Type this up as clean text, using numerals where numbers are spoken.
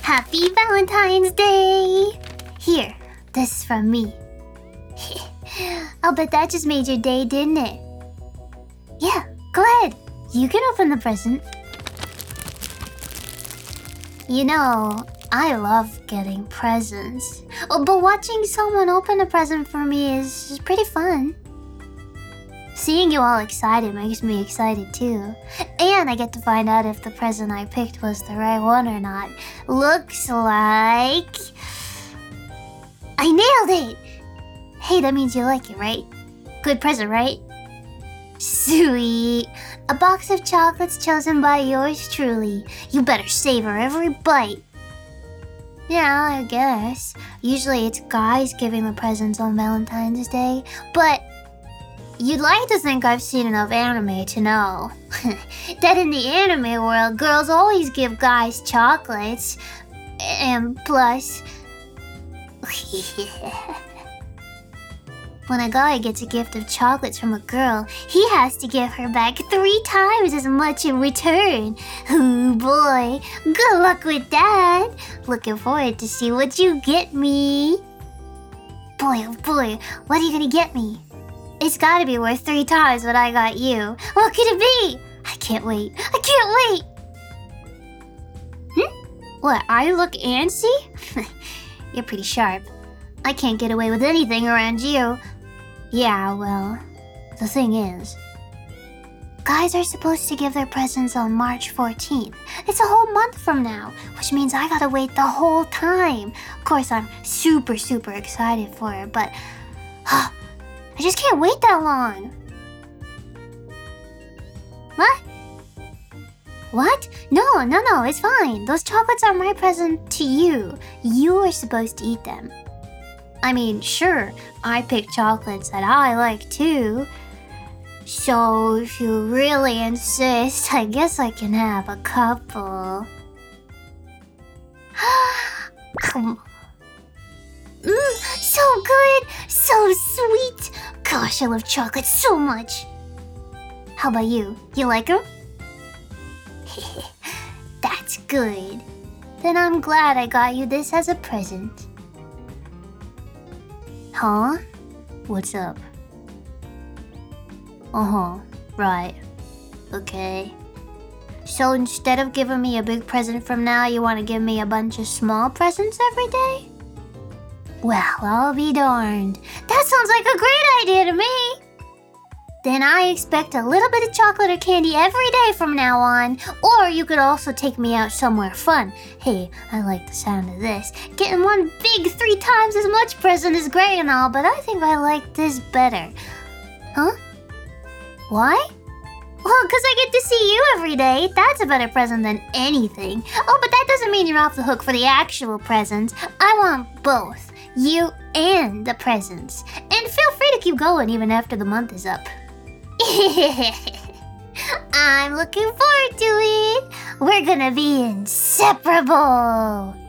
Happy Valentine's Day! Here, this is from me. I'll bet that just made your day, didn't it? Yeah, go ahead. You can open the present. You know, I love getting presents. But watching someone open a present for me is pretty fun. Seeing you all excited makes me excited too. And I get to find out if the present I picked was the right one or not. Looks like... I nailed it! Hey, that means you like it, right? Good present, right? Sweet. A box of chocolates chosen by yours truly. You better savor every bite. Yeah, I guess. Usually it's guys giving the presents on Valentine's Day, but you'd like to think I've seen enough anime to know that in the anime world, girls always give guys chocolates. And plus... when a guy gets a gift of chocolates from a girl, he has to give her back 3 times as much in return. Ooh boy, good luck with that. Looking forward to see what you get me. Boy, oh boy, what are you gonna get me? It's gotta be worth 3 times what I got you. What could it be? I can't wait. I can't wait. What, I look antsy? You're pretty sharp. I can't get away with anything around you. Yeah, well, the thing is, guys are supposed to give their presents on March 14th. It's a whole month from now, which means I gotta wait the whole time. Of course, I'm super excited for it, but I just can't wait that long. What? What? No, it's fine. Those chocolates are my present to you. You are supposed to eat them. I mean, sure, I picked chocolates that I like too. So if you really insist, I guess I can have a couple. So good, so sweet. Gosh, I love chocolate so much. How about you? You like them? That's good. Then I'm glad I got you this as a present. Huh? What's up? Right. Okay. So instead of giving me a big present from now, you want to give me a bunch of small presents every day? Well, I'll be darned. That sounds like a great idea to me. Then I expect a little bit of chocolate or candy every day from now on. Or you could also take me out somewhere fun. Hey, I like the sound of this. Getting one big 3 times as much present is great and all, but I think I like this better. Huh? Why? Well, because I get to see you every day. That's a better present than anything. Oh, but that doesn't mean you're off the hook for the actual presents. I want both. You and the presents. And feel free to keep going even after the month is up. I'm looking forward to it. We're gonna be inseparable.